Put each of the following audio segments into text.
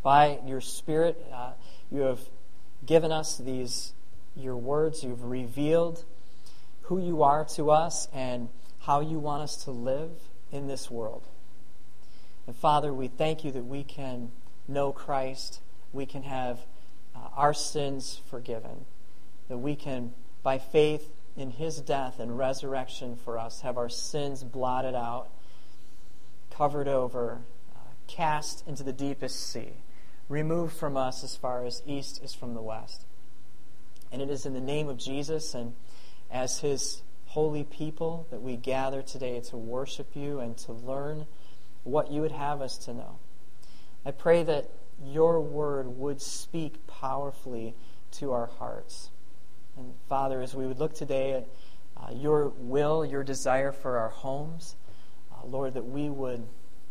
By your Spirit, you have given us your words. You've revealed who you are to us and how you want us to live in this world. And Father, we thank you that we can know Christ. We can have our sins forgiven. That we can, by faith in His death and resurrection for us, have our sins blotted out, covered over, cast into the deepest sea, removed from us as far as east is from the west. And it is in the name of Jesus and as His holy people that we gather today to worship you and to learn what you would have us to know. I pray that your word would speak powerfully to our hearts. And Father, as we would look today at your will, your desire for our homes, Lord, that we would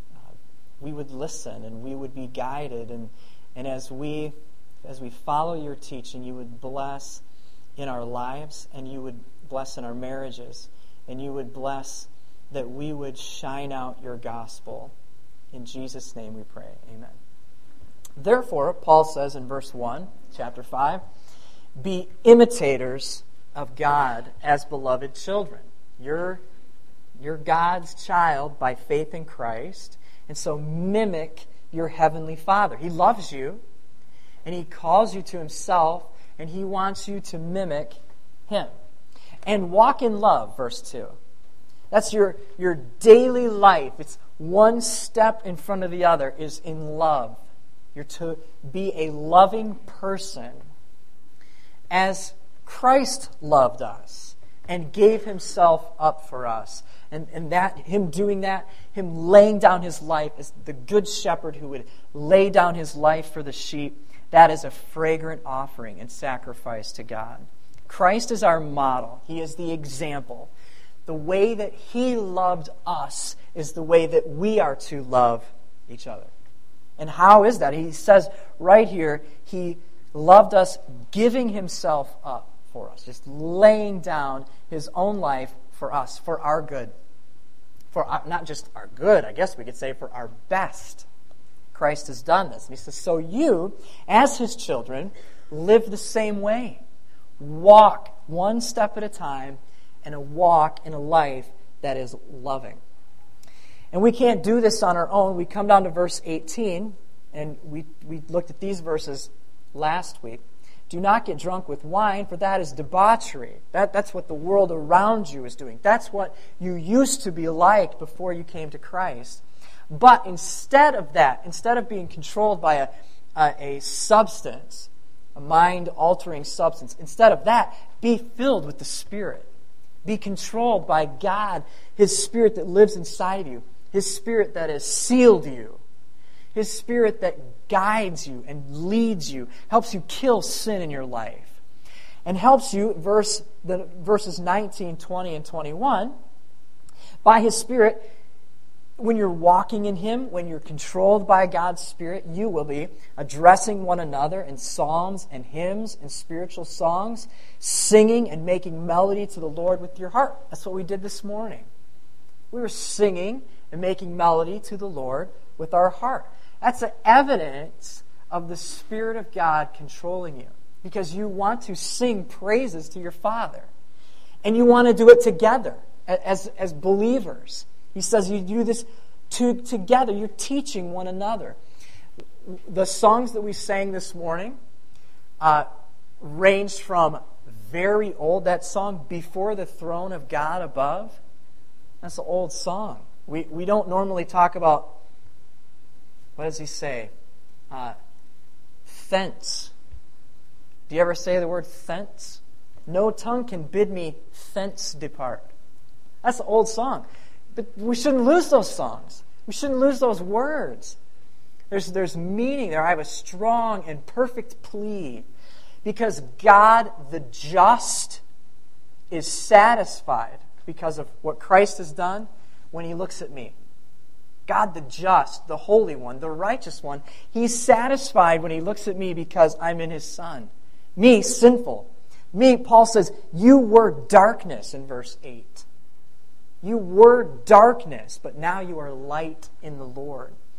listen and we would be guided. And as we follow your teaching, you would bless in our lives and you would bless in our marriages and you would bless that we would shine out your gospel. In Jesus' name we pray. Amen. Therefore, Paul says in verse 1, chapter 5, be imitators of God as beloved children. You're God's child by faith in Christ, and so mimic your heavenly Father. He loves you, and He calls you to Himself, and He wants you to mimic Him. And walk in love, verse 2. That's your daily life. It's one step in front of the other is in love. You're to be a loving person as Christ loved us and gave Himself up for us. And that Him doing that, Him laying down His life as the good shepherd who would lay down His life for the sheep, that is a fragrant offering and sacrifice to God. Christ is our model. He is the example. The way that He loved us is the way that we are to love each other. And how is that? He says right here, He loved us giving Himself up for us, just laying down His own life for us, for our good. For not just our good, I guess we could say for our best. Christ has done this. And He says, so you, as His children, live the same way. Walk one step at a time and walk in a life that is loving. And we can't do this on our own. We come down to verse 18, and we looked at these verses last week. Do not get drunk with wine, for that is debauchery. That's what the world around you is doing. That's what you used to be like before you came to Christ. But instead of that, instead of being controlled by a substance, a mind-altering substance, instead of that, be filled with the Spirit. Be controlled by God, His Spirit that lives inside of you, His Spirit that has sealed you, His Spirit that guides you and leads you, helps you kill sin in your life, and helps you, verses 19, 20, and 21, by His Spirit, when you're walking in Him, when you're controlled by God's Spirit, you will be addressing one another in psalms and hymns and spiritual songs, singing and making melody to the Lord with your heart. That's what we did this morning. We were singing and making melody to the Lord with our heart. That's an evidence of the Spirit of God controlling you, because you want to sing praises to your Father. And you want to do it together as believers. He says you do this together. You're teaching one another. The songs that we sang this morning ranged from very old. That song, Before the Throne of God Above, that's an old song. We don't normally talk about, what does he say? Thence. Do you ever say the word thence? No tongue can bid me thence depart. That's an old song. But we shouldn't lose those songs. We shouldn't lose those words. There's meaning there. I have a strong and perfect plea. Because God, the just, is satisfied because of what Christ has done when He looks at me. God, the just, the Holy One, the righteous one, He's satisfied when He looks at me because I'm in His Son. Me, sinful. Me, Paul says, you were darkness in verse 8. You were darkness, but now you are light in the Lord.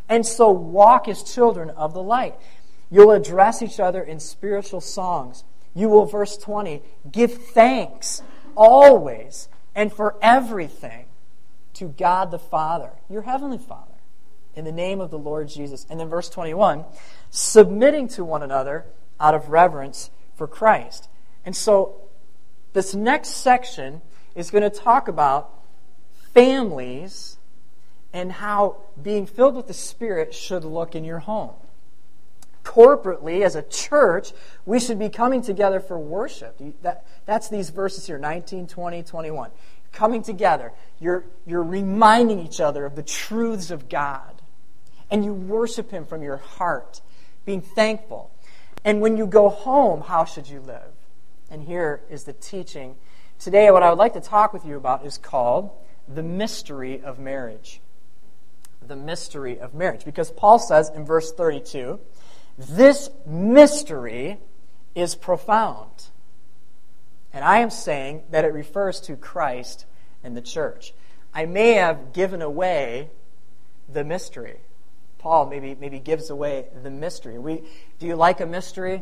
And so walk as children of the light. You'll address each other in spiritual songs. You will, verse 20, give thanks always and for everything to God the Father, your heavenly Father, in the name of the Lord Jesus. And then verse 21, submitting to one another out of reverence for Christ. And so this next section is going to talk about families and how being filled with the Spirit should look in your home. Corporately, as a church, we should be coming together for worship. That's these verses here, 19, 20, 21. Coming together. You're reminding each other of the truths of God. And you worship Him from your heart, being thankful. And when you go home, how should you live? And here is the teaching. Today, what I would like to talk with you about is called the mystery of marriage. The mystery of marriage. Because Paul says in verse 32, this mystery is profound. And I am saying that it refers to Christ and the church. I may have given away the mystery. Paul maybe gives away the mystery. Do you like a mystery?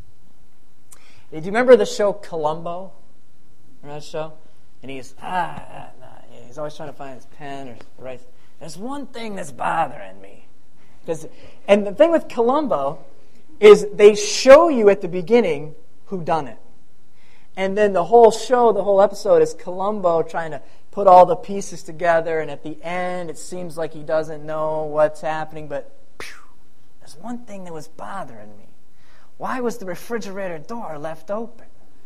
Do you remember the show Columbo? Remember that show? And he's always trying to find his pen or write. There's one thing that's bothering me. And the thing with Columbo is they show you at the beginning who done it. And then the whole show, the whole episode is Columbo trying to put all the pieces together, and at the end it seems like he doesn't know what's happening, but there's one thing that was bothering me. Why was the refrigerator door left open?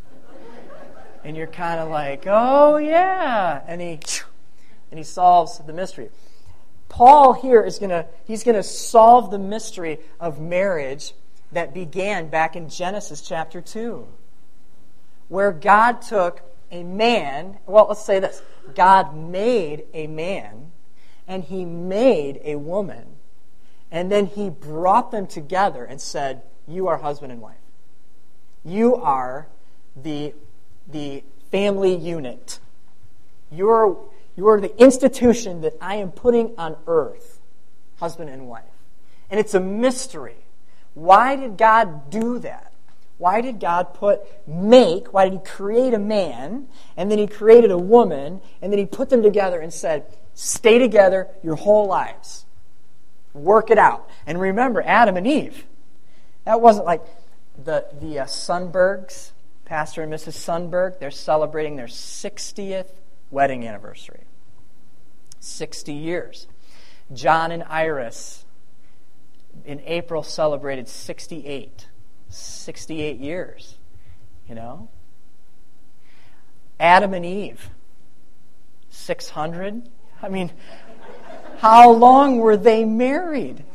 And you're kind of like, oh yeah, and he solves the mystery. Paul here is he's going to solve the mystery of marriage that began back in Genesis chapter 2, where God took a man, well, let's say this, God made a man, and He made a woman, and then He brought them together and said, you are husband and wife. You are the family unit. You are the institution that I am putting on earth, husband and wife. And it's a mystery. Why did God do that? Why did God why did He create a man, and then He created a woman, and then He put them together and said, stay together your whole lives. Work it out. And remember, Adam and Eve. That wasn't like the Sundbergs, Pastor and Mrs. Sundberg. They're celebrating their 60th wedding anniversary. 60 years. John and Iris in April celebrated 68. 68 years. You know? Adam and Eve. 600. I mean, how long were they married?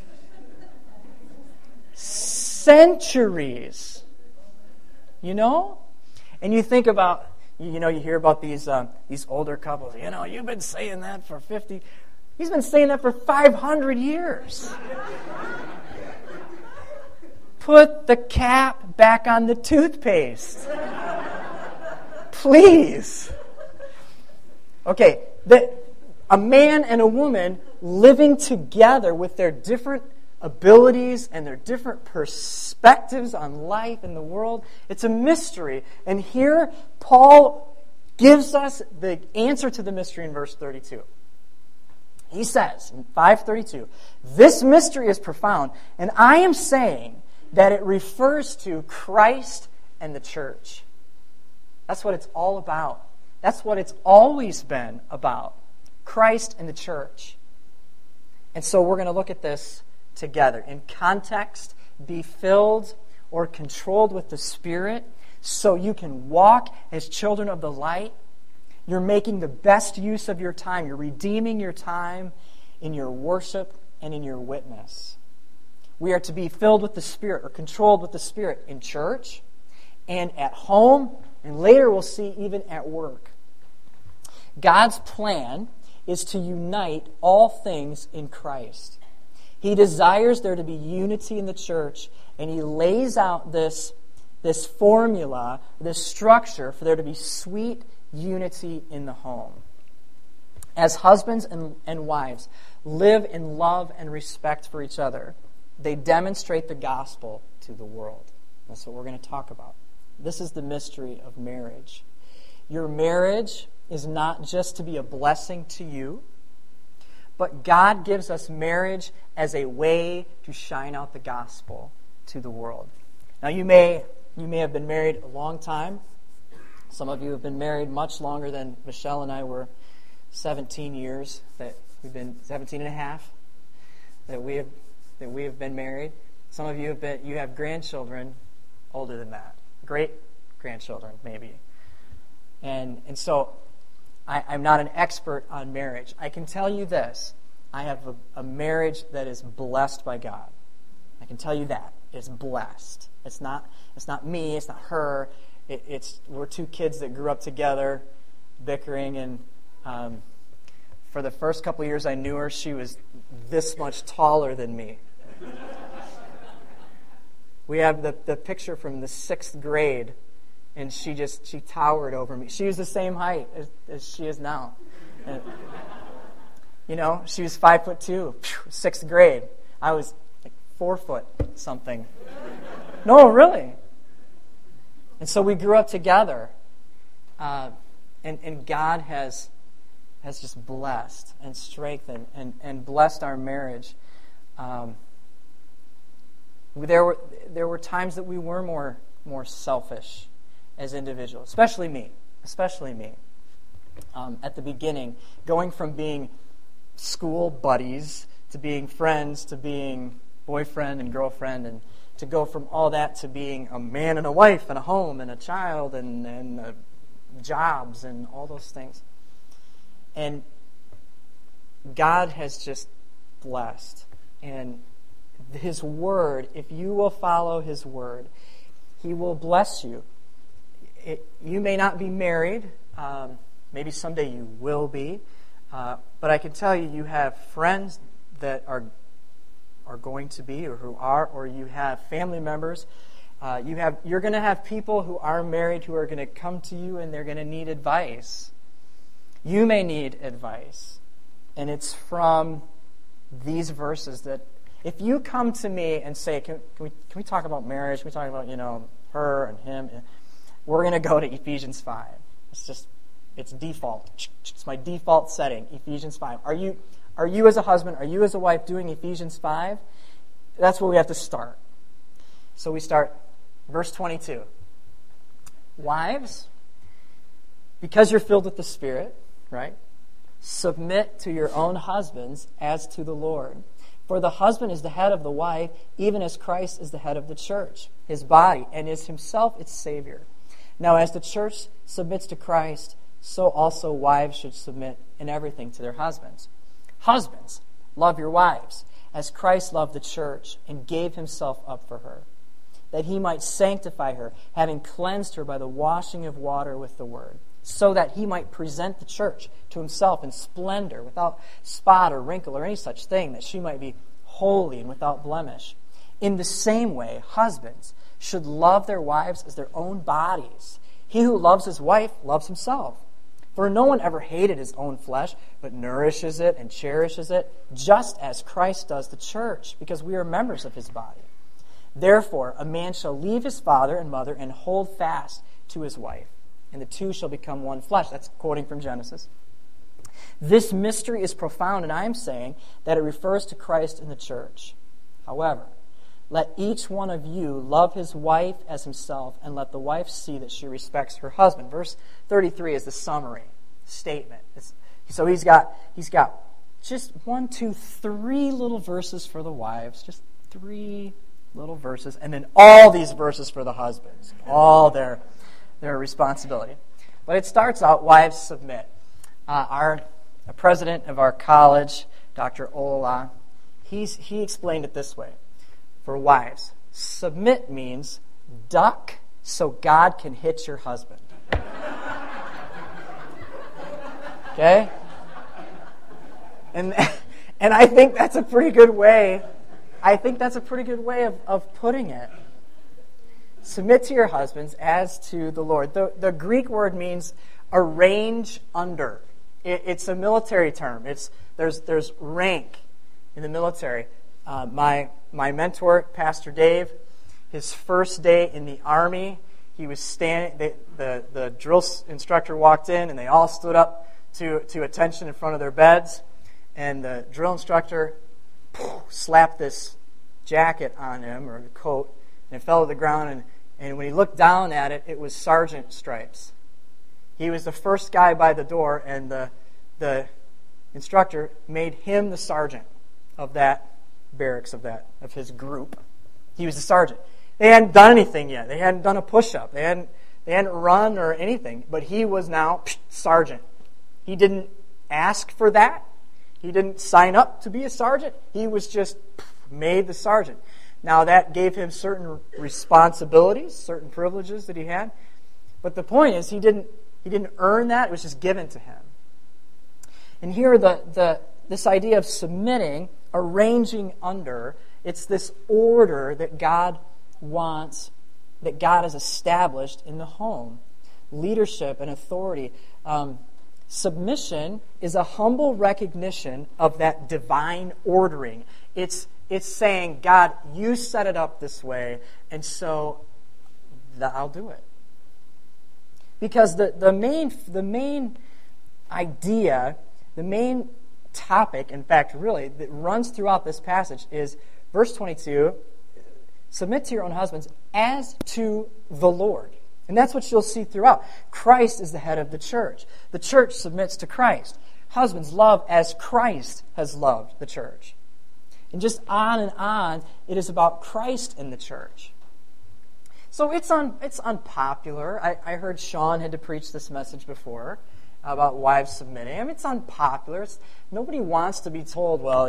Centuries. You know? And you think about, you hear about these older couples. You've been saying that for 50. He's been saying that for 500 years. Put the cap back on the toothpaste. Please. Okay, a man and a woman living together with their different abilities and their different perspectives on life and the world. It's a mystery. And here, Paul gives us the answer to the mystery in verse 32. He says, in 5:32, this mystery is profound, and I am saying that it refers to Christ and the church. That's what it's all about. That's what it's always been about. Christ and the church. And so we're going to look at this together. In context, be filled or controlled with the Spirit so you can walk as children of the light. You're making the best use of your time. You're redeeming your time in your worship and in your witness. We are to be filled with the Spirit or controlled with the Spirit in church and at home, and later we'll see even at work. God's plan is to unite all things in Christ. He desires there to be unity in the church, and He lays out this formula, this structure for there to be sweet unity in the home. As husbands and wives, live in love and respect for each other. They demonstrate the gospel to the world. That's what we're going to talk about. This is the mystery of marriage. Your marriage is not just to be a blessing to you, but God gives us marriage as a way to shine out the gospel to the world. Now, you may have been married a long time. Some of you have been married much longer than Michelle and I were. 17 years that we've been, 17 and a half that we have been married. Some of you have grandchildren older than that. Great grandchildren, maybe. And so I'm not an expert on marriage. I can tell you this. I have a marriage that is blessed by God. I can tell you that. It's blessed. It's not me, it's not her. We're two kids that grew up together, bickering, and for the first couple of years I knew her, she was this much taller than me. We have the picture from the 6th grade, and she towered over me. She was the same height as she is now. And, she was 5'2", 6th grade. I was like 4 foot something. No, really. And so we grew up together, and God has just blessed and strengthened and blessed our marriage. There were times that we were more selfish as individuals, especially me. At the beginning, going from being school buddies to being friends to being boyfriend and girlfriend, and to go from all that to being a man and a wife and a home and a child and jobs and all those things. And God has just blessed. And His Word, if you will follow His Word, He will bless you. You may not be married. Maybe someday you will be. But I can tell you, you have friends that are going to be, or who are, or you have family members. You're going to have people who are married who are going to come to you, and they're going to need advice. You may need advice. And it's from these verses that if you come to me and say, can we talk about marriage? Can we talk about, her and him? We're going to go to Ephesians 5. It's default. It's my default setting, Ephesians 5. Are you as a husband, are you as a wife doing Ephesians 5? That's where we have to start. So we start verse 22. Wives, because you're filled with the Spirit, right? Submit to your own husbands as to the Lord. For the husband is the head of the wife, even as Christ is the head of the church, his body, and is himself its Savior. Now, as the church submits to Christ, so also wives should submit in everything to their husbands. Husbands, love your wives, as Christ loved the church and gave himself up for her, that he might sanctify her, having cleansed her by the washing of water with the word, so that he might present the church to himself in splendor, without spot or wrinkle or any such thing, that she might be holy and without blemish. In the same way, husbands should love their wives as their own bodies. He who loves his wife loves himself. For no one ever hated his own flesh, but nourishes it and cherishes it, just as Christ does the church, because we are members of his body. Therefore, a man shall leave his father and mother and hold fast to his wife, and the two shall become one flesh. That's quoting from Genesis. This mystery is profound, and I am saying that it refers to Christ and the church. However, let each one of you love his wife as himself, and let the wife see that she respects her husband. Verse 33 is the summary statement. So he's got just 1, 2, 3 little verses for the wives, just 3 little verses, and then all these verses for the husbands, all their responsibility. But it starts out, wives submit. The president of our college, Dr. Olola, he explained it this way. For wives, submit means duck so God can hit your husband. Okay? And I think that's a pretty good way. I think that's a pretty good way of putting it. Submit to your husbands as to the Lord. The Greek word means arrange under. It's a military term. There's rank in the military. My mentor, Pastor Dave, his first day in the Army, he was standing. The drill instructor walked in, and they all stood up to attention in front of their beds. And the drill instructor slapped this jacket on him, or the coat, and it fell to the ground. And when he looked down at it, it was sergeant stripes. He was the first guy by the door, and the instructor made him the sergeant of that barracks, of his group. He was the sergeant. They hadn't done anything yet. They hadn't done a push-up. They hadn't run or anything. But he was now sergeant. He didn't ask for that. He didn't sign up to be a sergeant. He was just made the sergeant. Now that gave him certain responsibilities, certain privileges that he had. But the point is, he didn't earn that. It was just given to him. And here, this idea of submitting, arranging under, it's this order that God wants, that God has established in the home. Leadership and authority. Submission is a humble recognition of that divine ordering. It's saying, God, you set it up this way, and so I'll do it. Because the main idea, the main topic, in fact, really, that runs throughout this passage is verse 22, submit to your own husbands as to the Lord. And that's what you'll see throughout. Christ is the head of the church. The church submits to Christ. Husbands, love as Christ has loved the church. And just on, it is about Christ in the church. So it's unpopular. I heard Sean had to preach this message before about wives submitting. I mean, it's unpopular. Nobody wants to be told, well,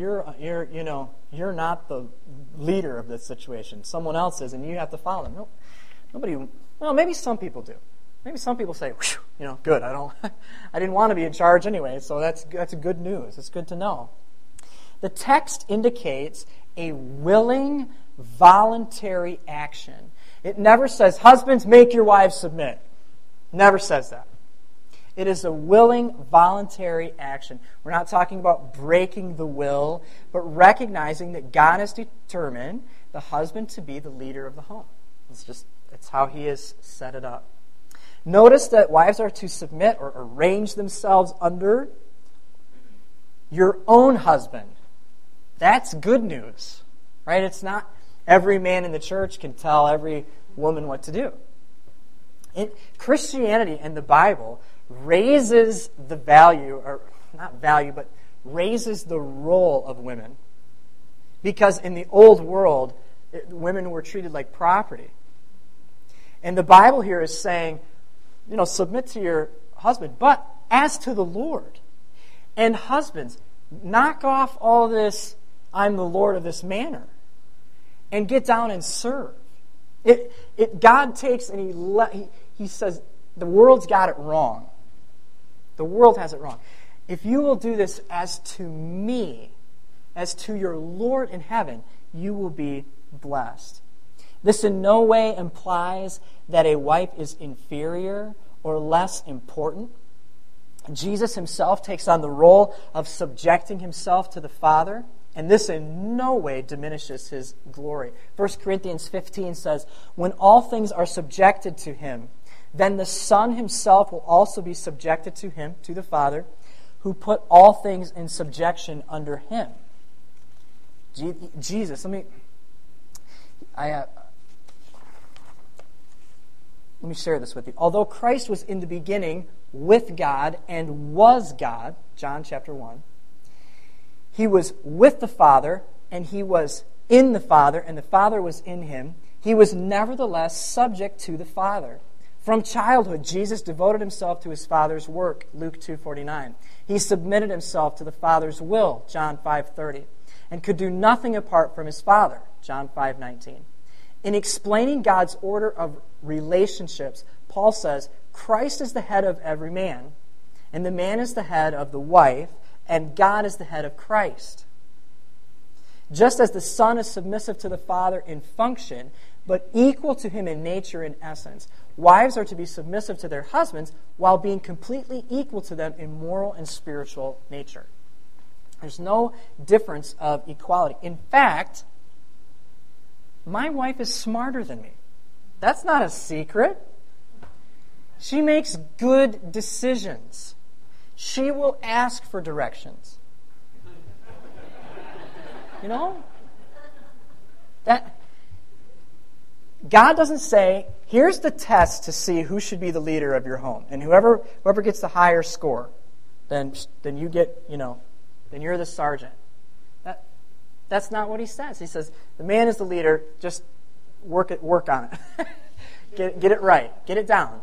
you're not the leader of this situation. Someone else is, and you have to follow them. No, nobody. Well, maybe some people do. Maybe some people say, good. I didn't want to be in charge anyway, so that's good news. It's good to know. The text indicates a willing, voluntary action. It never says, husbands, make your wives submit. Never says that. It is a willing, voluntary action. We're not talking about breaking the will, but recognizing that God has determined the husband to be the leader of the home. It's how he has set it up. Notice that wives are to submit or arrange themselves under your own husband. That's good news, right? It's not every man in the church can tell every woman what to do. Christianity and the Bible raises the value, or not value, but raises the role of women. Because in the old world, women were treated like property. And the Bible here is saying, submit to your husband, but as to the Lord. And husbands, knock off all this, I'm the Lord of this manor, and get down and serve. God takes and he says, the world's got it wrong. The world has it wrong. If you will do this as to me, as to your Lord in heaven, you will be blessed. This in no way implies that a wife is inferior or less important. Jesus himself takes on the role of subjecting himself to the Father, and this in no way diminishes his glory. 1 Corinthians 15 says, when all things are subjected to him, then the Son himself will also be subjected to him, to the Father, who put all things in subjection under him. Jesus, let me share this with you. Although Christ was in the beginning with God and was God, John chapter 1, he was with the Father, and he was in the Father, and the Father was in him. He was nevertheless subject to the Father. From childhood, Jesus devoted himself to his Father's work, Luke 2:49. He submitted himself to the Father's will, John 5:30, and could do nothing apart from his Father, John 5:19. In explaining God's order of relationships, Paul says, Christ is the head of every man, and the man is the head of the wife, and God is the head of Christ. Just as the Son is submissive to the Father in function, but equal to him in nature and essence, wives are to be submissive to their husbands while being completely equal to them in moral and spiritual nature. There's no difference of equality. In fact, my wife is smarter than me. That's not a secret. She makes good decisions. She will ask for directions. You know? That God doesn't say, here's the test to see who should be the leader of your home. And whoever gets the higher score, then you get, then you're the sergeant. That's not what he says. He says, the man is the leader, just work on it. get it right. Get it down.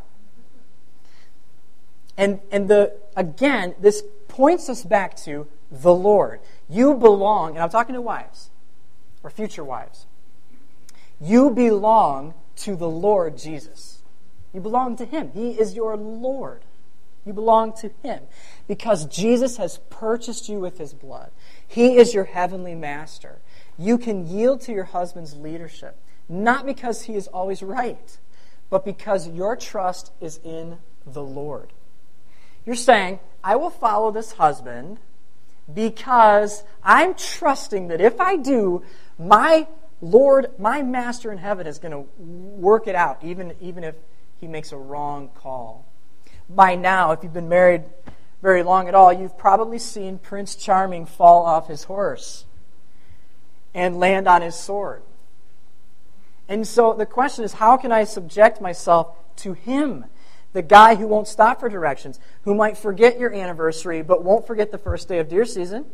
And again, this points us back to the Lord. You belong, and I'm talking to wives, or future wives. You belong to the Lord Jesus. You belong to Him. He is your Lord. You belong to Him because Jesus has purchased you with His blood. He is your heavenly master. You can yield to your husband's leadership, not because he is always right, but because your trust is in the Lord. You're saying, I will follow this husband because I'm trusting that if I do, my Lord, my master in heaven is going to work it out, even if he makes a wrong call. By now, if you've been married very long at all, you've probably seen Prince Charming fall off his horse and land on his sword. And so the question is, how can I subject myself to him? The guy who won't stop for directions, who might forget your anniversary but won't forget the first day of deer season,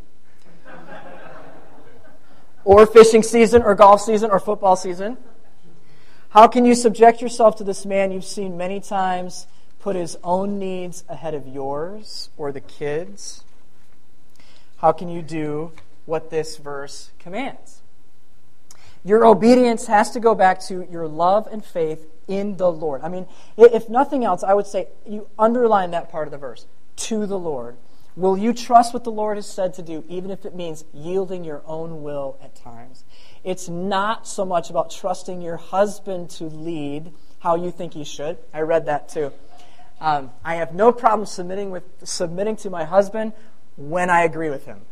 or fishing season, or golf season, or football season. How can you subject yourself to this man you've seen many times put his own needs ahead of yours or the kids? How can you do what this verse commands? Your obedience has to go back to your love and faith in the Lord. I mean, if nothing else, I would say you underline that part of the verse, to the Lord. Will you trust what the Lord has said to do, even if it means yielding your own will at times? It's not so much about trusting your husband to lead how you think he should. I read that too. I have no problem submitting to my husband when I agree with him.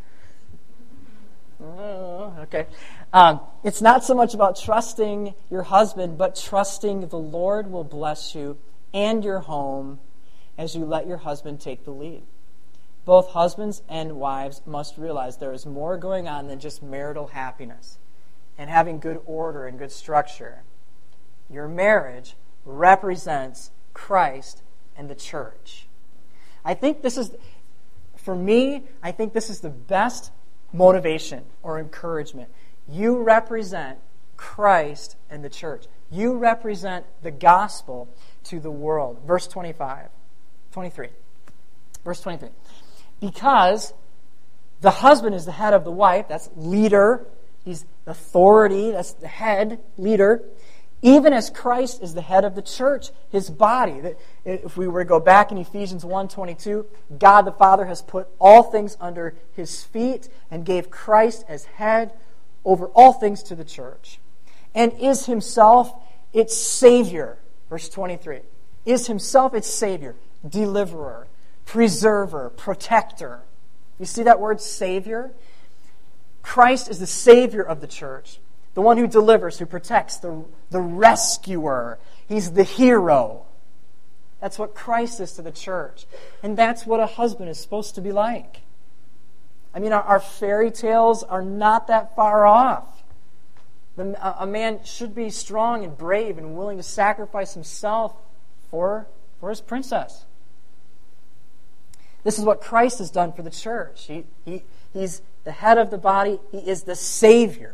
Okay. It's not so much about trusting your husband, but trusting the Lord will bless you and your home as you let your husband take the lead. Both husbands and wives must realize there is more going on than just marital happiness and having good order and good structure. Your marriage represents Christ and the church. I think this is, for me, I think this is the best motivation or encouragement. You represent Christ and the church. You represent the gospel to the world. Verse 23. Verse 23. Because the husband is the head of the wife, that's leader, he's authority, that's the head, leader, even as Christ is the head of the church, his body. If we were to go back in Ephesians 1:22, God the Father has put all things under his feet and gave Christ as head over all things to the church, and is himself its Savior. Verse 23. Is himself its Savior, deliverer, preserver, protector. You see that word Savior? Christ is the Savior of the church, the one who delivers, who protects, the rescuer. He's the hero. That's what Christ is to the church. And that's what a husband is supposed to be like. I mean, our fairy tales are not that far off. A man should be strong and brave and willing to sacrifice himself for his princess. This is what Christ has done for the church. He's the head of the body. He is the Savior.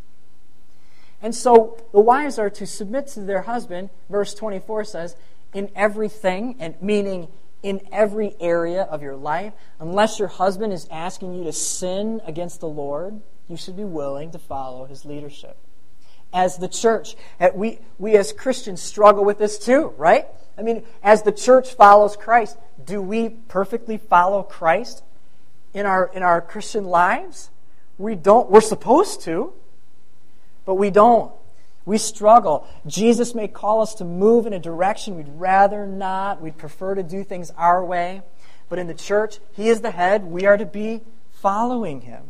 And so the wives are to submit to their husband. Verse 24 says, in everything, and meaning in every area of your life, unless your husband is asking you to sin against the Lord, you should be willing to follow his leadership. As the church, we as Christians struggle with this too, right? I mean, as the church follows Christ, do we perfectly follow Christ in our Christian lives? We don't. We're supposed to, but we don't. We struggle. Jesus may call us to move in a direction we'd rather not. We'd prefer to do things our way. But in the church, he is the head. We are to be following Him.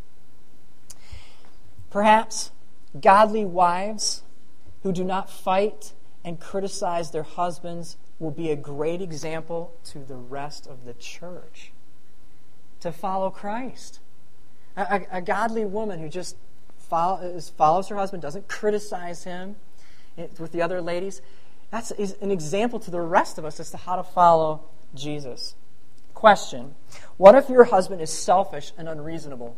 Perhaps godly wives who do not fight and criticize their husbands will be a great example to the rest of the church to follow Christ. A godly woman who just follows her husband, doesn't criticize him with the other ladies, that's an example to the rest of us as to how to follow Jesus. Question: what if your husband is selfish and unreasonable?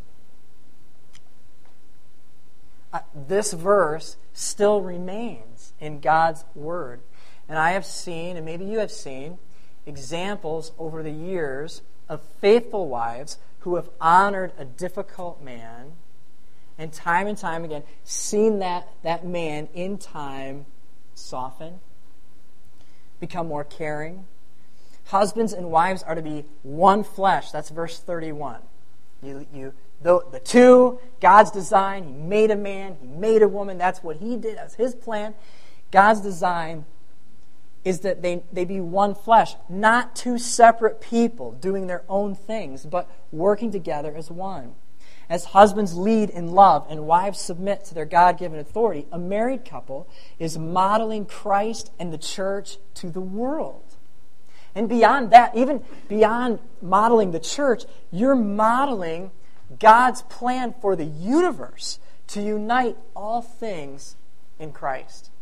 This verse still remains in God's Word. And I have seen, and maybe you have seen, examples over the years of faithful wives who have honored a difficult man, and time again, seen that man in time soften, become more caring. Husbands and wives are to be one flesh. That's verse 31. The two, God's design, He made a man, He made a woman. That's what He did. That's His plan. God's design is that they be one flesh, not two separate people doing their own things, but working together as one. As husbands lead in love and wives submit to their God-given authority, a married couple is modeling Christ and the church to the world. And beyond that, even beyond modeling the church, you're modeling God's plan for the universe to unite all things in Christ.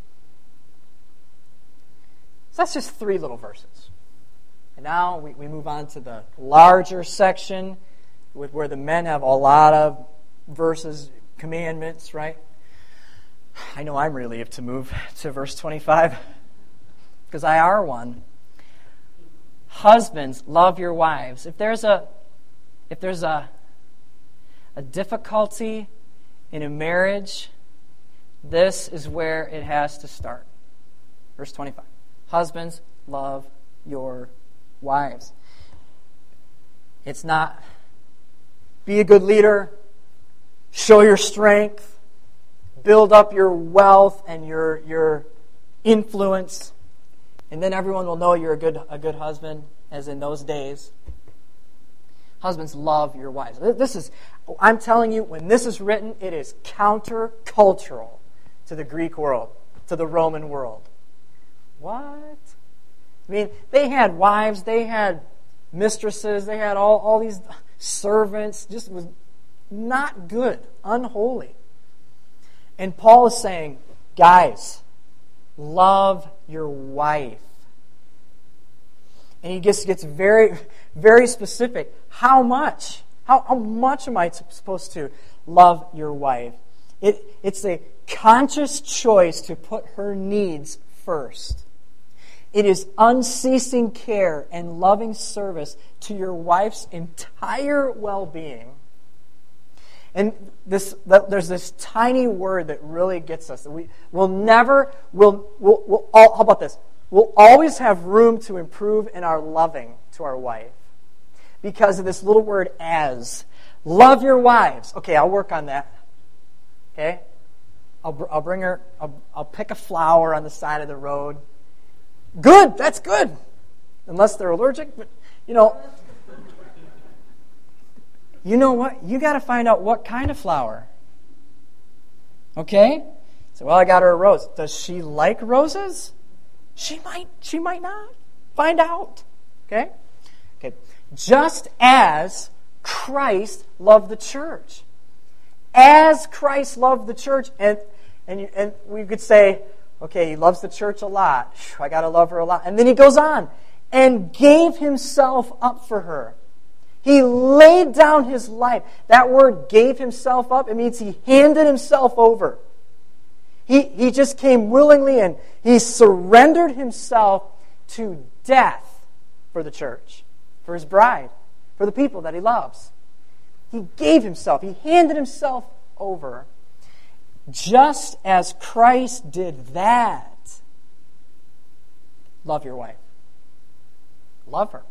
So that's just 3 little verses. And now we move on to the larger section where the men have a lot of verses, commandments, right? I know I'm relieved to move to verse 25 because I are one. Husbands, love your wives. If there's a difficulty in a marriage, this is where it has to start. Verse 25. Husbands, love your wives. It's not be a good leader, show your strength, build up your wealth and your influence, and then everyone will know you're a good husband, as in those days. Husbands, love your wives. I'm telling you, when this is written, it is countercultural to the Greek world, to the Roman world. What? I mean, they had wives, they had mistresses, they had all these servants. Just was not good, unholy. And Paul is saying, guys, love your wife. And he gets very, very specific. How much? How much am I supposed to love your wife? It's a conscious choice to put her needs first. It is unceasing care and loving service to your wife's entire well-being. And there's this tiny word that really gets us. How about this? We'll always have room to improve in our loving to our wife because of this little word as. Love your wives. Okay, I'll work on that. Okay? I'll bring her, I'll pick a flower on the side of the road. Good, that's good. Unless they're allergic, but you know what? You got to find out what kind of flower. Okay? So, well, I got her a rose. Does she like roses? She might not. Find out. Okay? Okay. Just as Christ loved the church. As Christ loved the church, and we could say, okay, He loves the church a lot. I got to love her a lot. And then He goes on and gave Himself up for her. He laid down His life. That word gave Himself up, it means He handed Himself over. He just came willingly and He surrendered Himself to death for the church, for His bride, for the people that He loves. He gave Himself. He handed Himself over. Just as Christ did that, love your wife. Love her.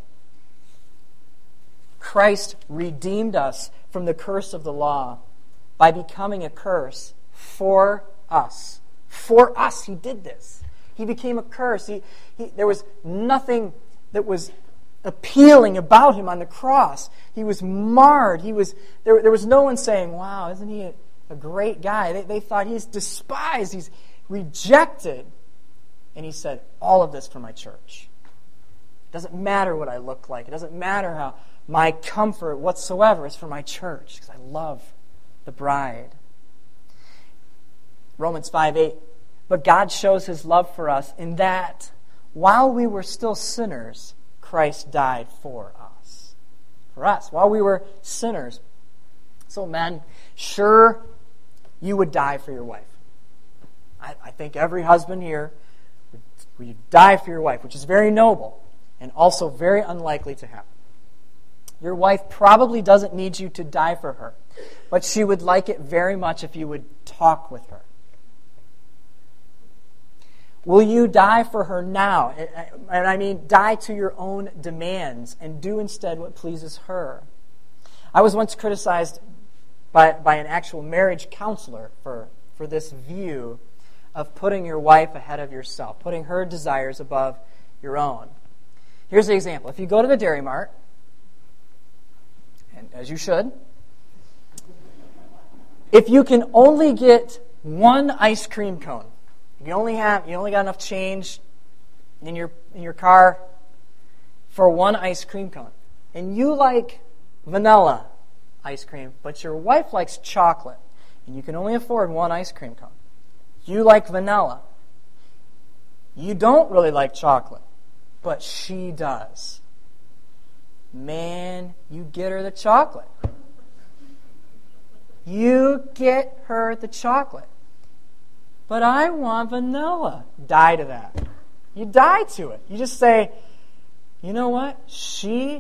Christ redeemed us from the curse of the law by becoming a curse for us. For us, He did this. He became a curse. There was nothing that was appealing about him on the cross. He was marred. There was no one saying, wow, isn't he a great guy? They thought he's despised. He's rejected. And he said, all of this for my church. It doesn't matter what I look like. It doesn't matter how my comfort whatsoever is for my church, because I love the bride. Romans 5:8. But God shows his love for us in that while we were still sinners, Christ died for us. For us, while we were sinners. So men, sure, you would die for your wife. I think every husband here would die for your wife, which is very noble and also very unlikely to happen. Your wife probably doesn't need you to die for her, but she would like it very much if you would talk with her. Will you die for her now? And I mean, die to your own demands and do instead what pleases her. I was once criticized by an actual marriage counselor for this view of putting your wife ahead of yourself, putting her desires above your own. Here's the example. If you go to the Dairy Mart, and as you should, if you can only get one ice cream cone, you only got enough change in your car for one ice cream cone, and you like vanilla ice cream, but your wife likes chocolate, and you can only afford one ice cream cone. You like vanilla. You don't really like chocolate, but she does. Man, you get her the chocolate. You get her the chocolate. But I want vanilla. Die to that. You die to it. You just say, you know what? She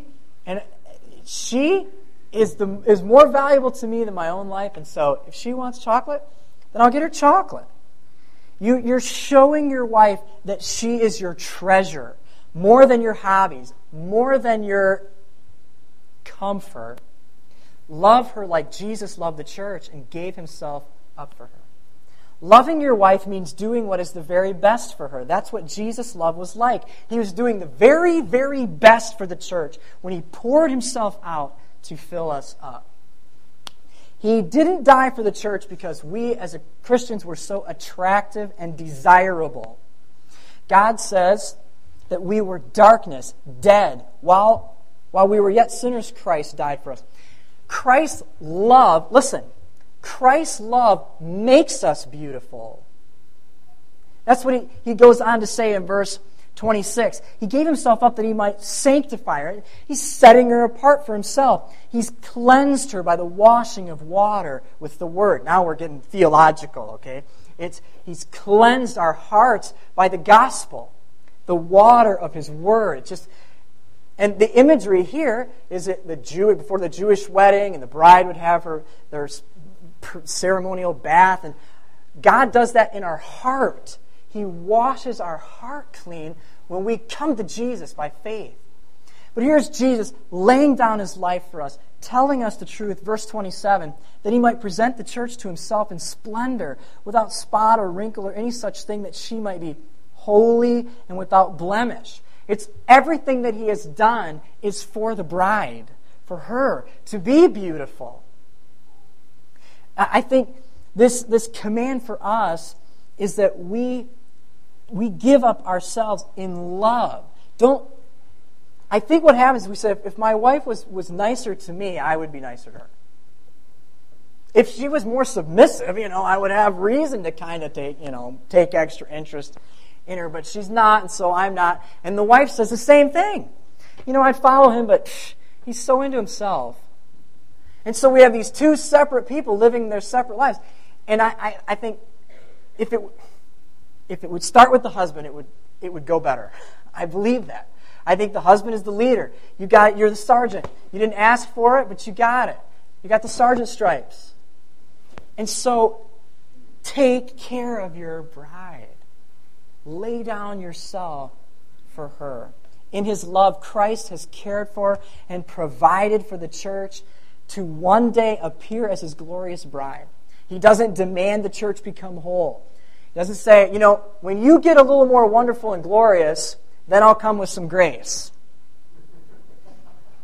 is more valuable to me than my own life, and so if she wants chocolate, then I'll get her chocolate. You're showing your wife that she is your treasure, more than your hobbies, more than your comfort. Love her like Jesus loved the church and gave himself up for her. Loving your wife means doing what is the very best for her. That's what Jesus' love was like. He was doing the very, very best for the church when he poured himself out to fill us up. He didn't die for the church because we as Christians were so attractive and desirable. God says that we were darkness, dead. While we were yet sinners, Christ died for us. Christ's love, listen, Christ's love makes us beautiful. That's what he goes on to say in verse 26. He gave himself up that he might sanctify her. He's setting her apart for himself. He's cleansed her by the washing of water with the Word. Now we're getting theological, okay? He's cleansed our hearts by the gospel, the water of his Word. And the imagery here is that before the Jewish wedding, and the bride would have their ceremonial bath, and God does that in our heart. He washes our heart clean when we come to Jesus by faith. But here's Jesus laying down his life for us, telling us the truth, verse 27, that he might present the church to himself in splendor, without spot or wrinkle or any such thing, that she might be holy and without blemish. It's everything that he has done is for the bride, for her to be beautiful. I think this command for us is that we give up ourselves in love. I think what happens is we say, if my wife was nicer to me, I would be nicer to her. If she was more submissive, I would have reason to kind of take extra interest in her, but she's not, and so I'm not. And the wife says the same thing. I'd follow him, but he's so into himself. And so we have these two separate people living their separate lives. And I think if it would start with the husband, it would go better. I believe that. I think the husband is the leader. You're the sergeant. You didn't ask for it, but you got it. You got the sergeant stripes. And so take care of your bride. Lay down yourself for her. In his love, Christ has cared for and provided for the church to one day appear as his glorious bride. He doesn't demand the church become whole. He doesn't say, when you get a little more wonderful and glorious, then I'll come with some grace.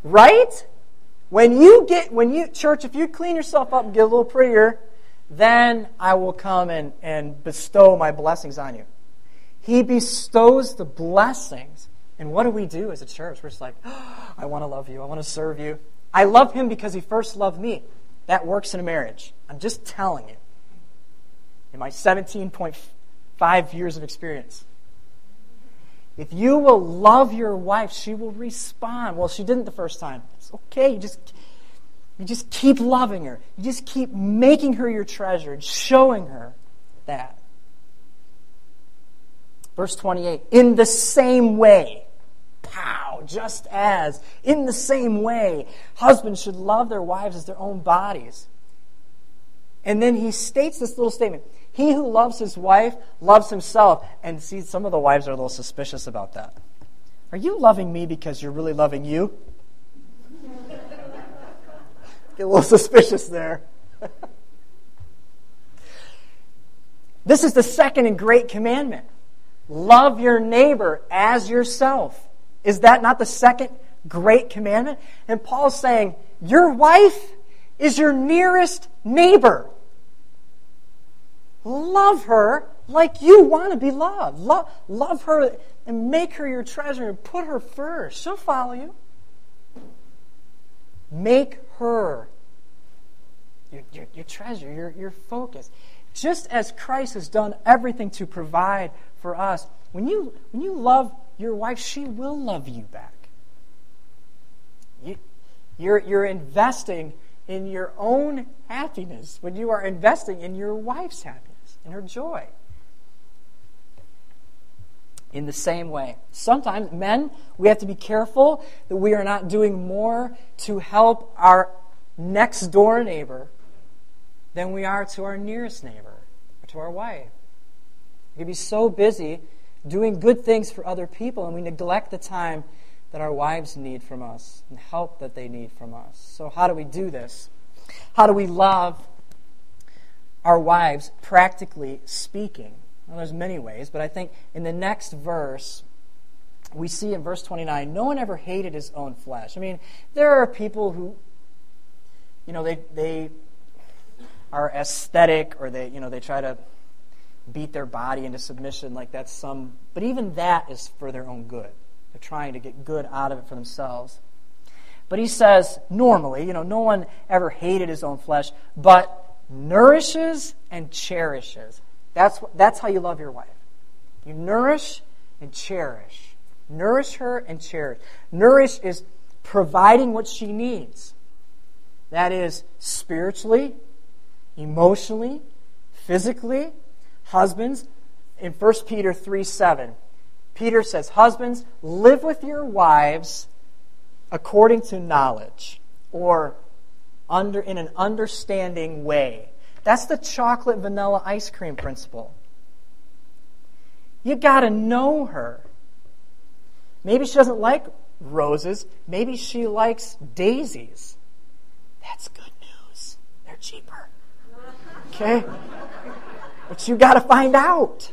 Right? Church, if you clean yourself up and get a little prettier, then I will come and bestow my blessings on you. He bestows the blessings. And what do we do as a church? We're just like, oh, I want to love you. I want to serve you. I love him because he first loved me. That works in a marriage. I'm just telling you. In my 17.5 years of experience. If you will love your wife, she will respond. Well, she didn't the first time. It's okay. You just keep loving her. You just keep making her your treasure and showing her that. Verse 28, in the same way, just as, in the same way, husbands should love their wives as their own bodies. And then he states this little statement, he who loves his wife loves himself. And see, some of the wives are a little suspicious about that. Are you loving me because you're really loving you? Get a little suspicious there. This is the second and great commandment. Love your neighbor as yourself. Is that not the second great commandment? And Paul's saying, your wife is your nearest neighbor. Love her like you want to be loved. Love her and make her your treasure and put her first. She'll follow you. Make her your treasure, your focus. Just as Christ has done everything to provide for us, when you love your wife, she will love you back. You're investing in your own happiness when you are investing in your wife's happiness, in her joy. In the same way, sometimes, men, we have to be careful that we are not doing more to help our next door neighbor than we are to our nearest neighbor or to our wife. We can be so busy doing good things for other people, and we neglect the time that our wives need from us and help that they need from us. So how do we do this? How do we love our wives, practically speaking? Well, there's many ways, but I think in the next verse, we see in verse 29, no one ever hated his own flesh. I mean, there are people who, they are aesthetic, or they try to beat their body into submission like that's some... But even that is for their own good. They're trying to get good out of it for themselves. But he says, normally, no one ever hated his own flesh, but nourishes and cherishes. That's how you love your wife. You nourish and cherish. Nourish her and cherish. Nourish is providing what she needs. That is spiritually, emotionally, physically. Husbands, in 1 Peter 3:7, Peter says, husbands, live with your wives according to knowledge, or in an understanding way. That's the chocolate vanilla ice cream principle. You got to know her. Maybe she doesn't like roses. Maybe she likes daisies. That's good news. They're cheaper. Okay? But you got to find out.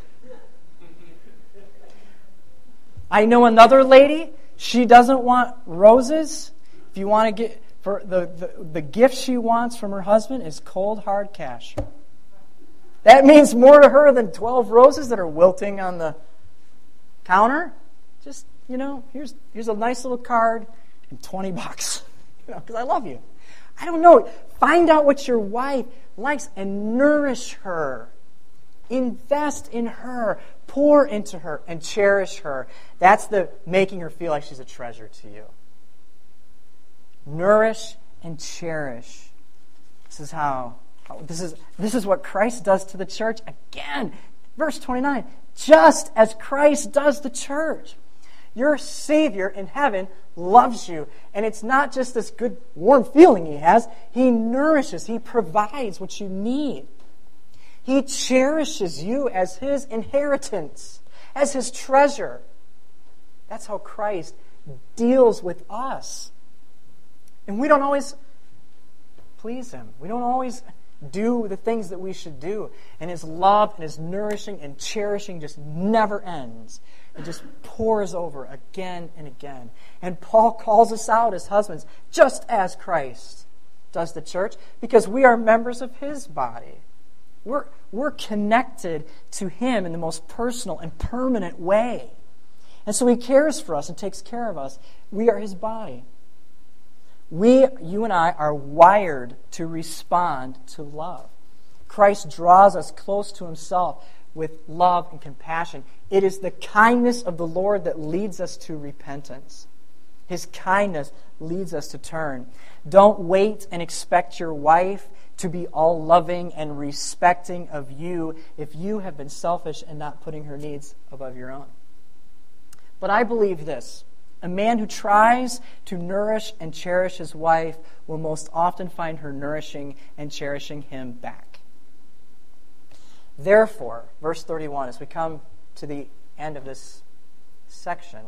I know another lady, she doesn't want roses. If you want to get... For the gift she wants from her husband is cold, hard cash. That means more to her than 12 roses that are wilting on the counter. Just, here's a nice little card and $20. Because I love you. I don't know. Find out what your wife likes and nourish her. Invest in her. Pour into her and cherish her. That's the making her feel like she's a treasure to you. Nourish and cherish. This is what Christ does to the church. Again, verse 29, just as Christ does the church. Your Savior in heaven loves you. And it's not just this good, warm feeling he has. He nourishes. He provides what you need. He cherishes you as his inheritance, as his treasure. That's how Christ deals with us. And we don't always please him. We don't always do the things that we should do. And His love and His nourishing and cherishing just never ends. It just pours over again and again. And Paul calls us out as husbands, just as Christ does the church, because we are members of His body. We're connected to Him in the most personal and permanent way. And so He cares for us and takes care of us. We are His body. You and I are wired to respond to love. Christ draws us close to Himself with love and compassion. It is the kindness of the Lord that leads us to repentance. His kindness leads us to turn. Don't wait and expect your wife to be all loving and respecting of you if you have been selfish and not putting her needs above your own. But I believe this. A man who tries to nourish and cherish his wife will most often find her nourishing and cherishing him back. Therefore, verse 31, as we come to the end of this section,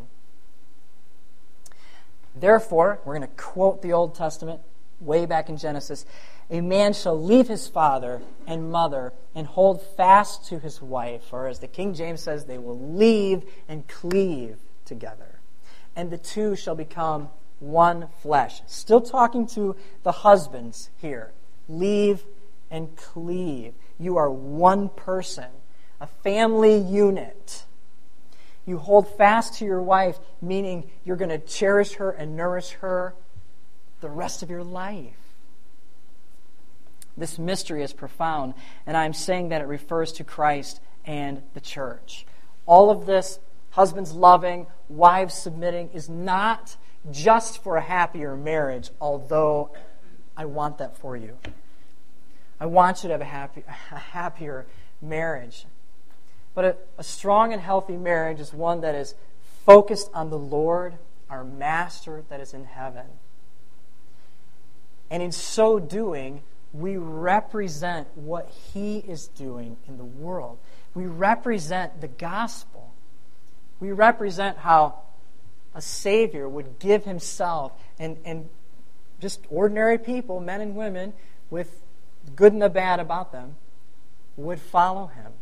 therefore, we're going to quote the Old Testament way back in Genesis, a man shall leave his father and mother and hold fast to his wife, or as the King James says, they will leave and cleave together. And the two shall become one flesh. Still talking to the husbands here. Leave and cleave. You are one person, a family unit. You hold fast to your wife, meaning you're going to cherish her and nourish her the rest of your life. This mystery is profound, and I'm saying that it refers to Christ and the church. All of this, husbands loving, wives submitting, is not just for a happier marriage, although I want that for you. I want you to have a happier marriage. But a strong and healthy marriage is one that is focused on the Lord, our Master that is in heaven. And in so doing, we represent what He is doing in the world. We represent the gospel. We represent how a Savior would give Himself, and just ordinary people, men and women, with the good and the bad about them, would follow Him.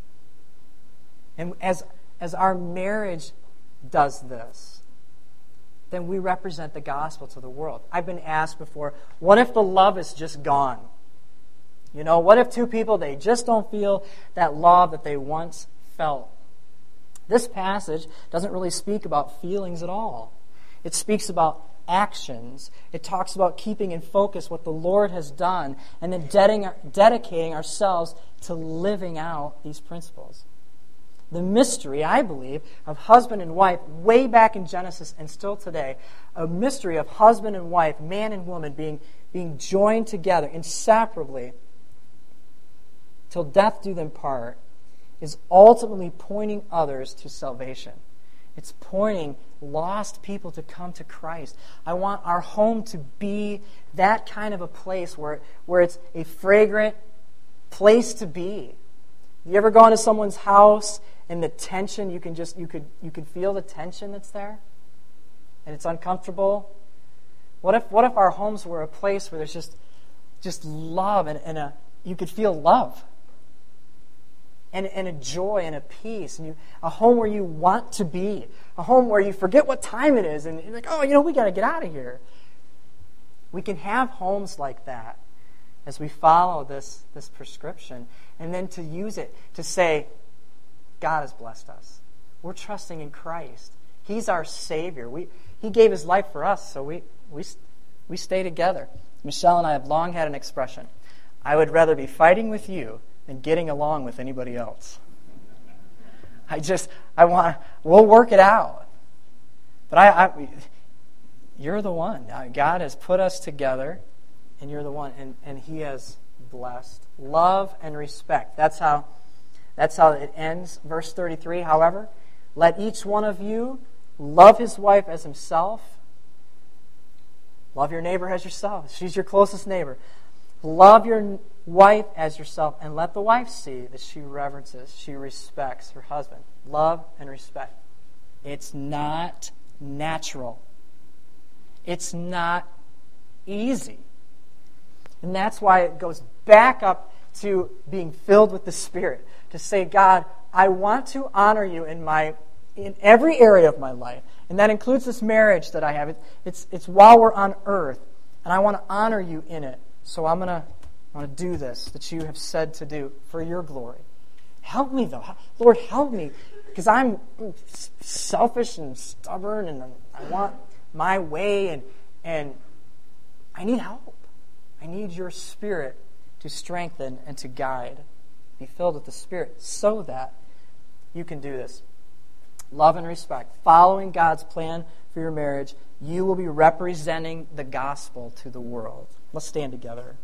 And as our marriage does this, then we represent the gospel to the world. I've been asked before, what if the love is just gone? What if two people, they just don't feel that love that they once felt? This passage doesn't really speak about feelings at all. It speaks about actions. It talks about keeping in focus what the Lord has done and then dedicating ourselves to living out these principles. The mystery, I believe, of husband and wife, way back in Genesis and still today, a mystery of husband and wife, man and woman being joined together inseparably till death do them part, is ultimately pointing others to salvation. It's pointing lost people to come to Christ. I want our home to be that kind of a place where it's a fragrant place to be. You ever gone to someone's house and the tension, you can feel the tension that's there? And it's uncomfortable? What if our homes were a place where there's just love and you could feel love? And a joy and a peace, and a home where you want to be, a home where you forget what time it is, and you're like, we got to get out of here. We can have homes like that as we follow this prescription, and then to use it to say, God has blessed us. We're trusting in Christ. He's our Savior. He gave His life for us, so we stay together. Michelle and I have long had an expression: I would rather be fighting with you than getting along with anybody else. We'll work it out. But you're the one. God has put us together, and you're the one, and He has blessed. Love and respect. That's how it ends. Verse 33, however, let each one of you love his wife as himself. Love your neighbor as yourself. She's your closest neighbor. Love your wife as yourself, and let the wife see that she reverences, she respects her husband. Love and respect. It's not natural. It's not easy. And that's why it goes back up to being filled with the Spirit, to say, God, I want to honor you in every area of my life. And that includes this marriage that I have. It's while we're on earth, and I want to honor you in it. So I'm going to do this that you have said to do for your glory. Help me, though. Lord, help me, because I'm selfish and stubborn, and I want my way, and I need help. I need your Spirit to strengthen and to guide. Be filled with the Spirit so that you can do this. Love and respect. Following God's plan for your marriage, you will be representing the gospel to the world. Let's stand together.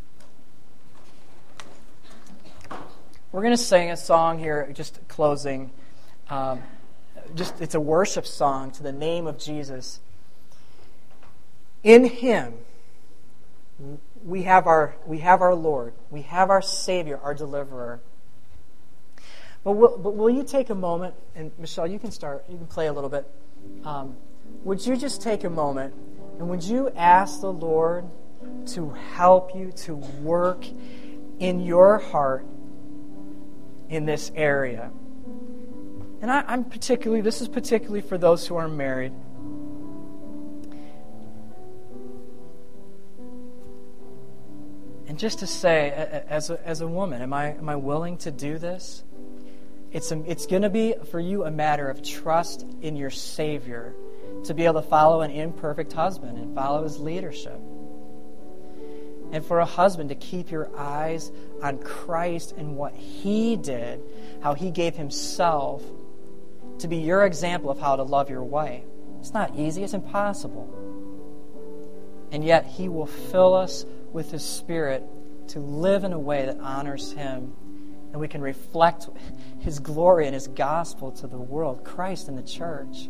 We're going to sing a song here, just closing. It's a worship song to the name of Jesus. In Him, we have our Lord. We have our Savior, our Deliverer. But will you take a moment, and Michelle, you can start. You can play a little bit. Would you just take a moment, and would you ask the Lord to help you to work in your heart in this area? And this is particularly for those who are married. And just to say, as a woman, am I willing to do this? It's going to be for you a matter of trust in your Savior to be able to follow an imperfect husband and follow his leadership. And for a husband to keep your eyes on Christ and what He did, how He gave Himself to be your example of how to love your wife. It's not easy, it's impossible. And yet He will fill us with His Spirit to live in a way that honors Him, and we can reflect His glory and His gospel to the world, Christ and the church.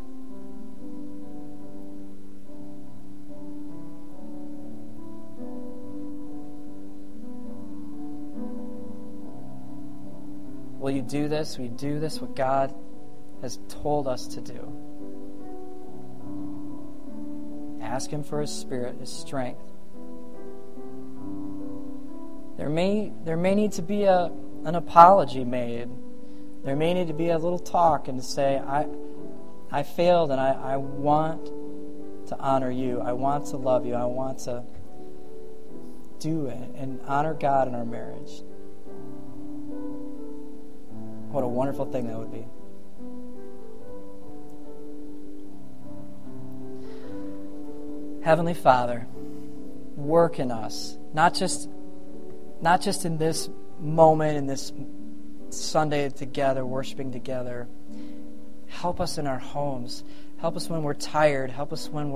Will you do this? Will you do this, what God has told us to do? Ask Him for His Spirit, His strength. There may need to be an apology made. There may need to be a little talk and to say, I failed, and I want to honor you. I want to love you. I want to do it and honor God in our marriage. What a wonderful thing that would be. Heavenly Father, work in us, not just in this moment, in this Sunday together, worshiping together. Help us in our homes. Help us when we're tired. Help us when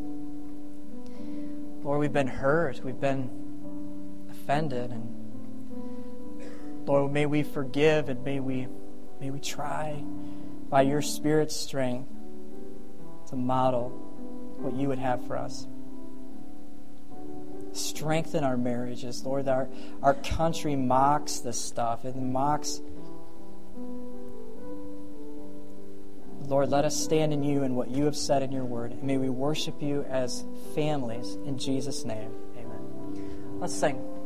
Lord, we've been hurt. We've been offended. And Lord, may we forgive, and may we try by your Spirit's strength to model what you would have for us. Strengthen our marriages, Lord. Our country mocks this stuff. It mocks. Lord, let us stand in you and what you have said in your word. And may we worship you as families in Jesus' name. Amen. Let's sing.